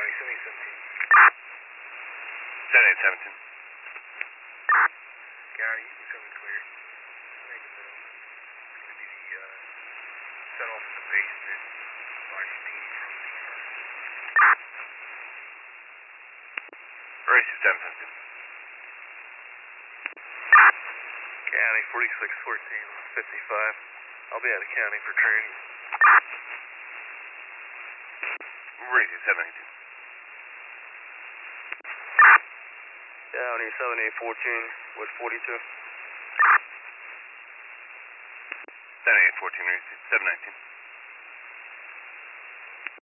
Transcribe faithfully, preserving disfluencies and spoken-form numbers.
County, seventy-eight seventeen. seventy-eight seventeen. County, seven clear. Right in the middle. It's going to be the uh, set off in the basement by steam from the furnace. Race seven seventeen. County, forty-six fourteen, fifty-five. I'll be out of county for training. Race seven eighteen. County, seventy-eight fourteen, with forty-two. seventy-eight fourteen, race seven nineteen.